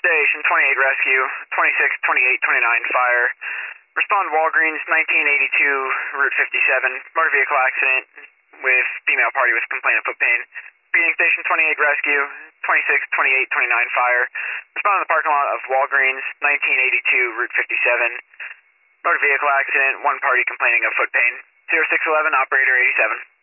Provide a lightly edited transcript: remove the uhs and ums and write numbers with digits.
Station 28 Rescue, 26, 28, 29 fire. Respond Walgreens, 1982, Route 57, motor vehicle accident with female party with complaint of foot pain. Repeating Station 28 Rescue, 26, 28, 29 fire. Respond to the parking lot of Walgreens, 1982, Route 57, motor vehicle accident, one party complaining of foot pain. 0611, operator 87.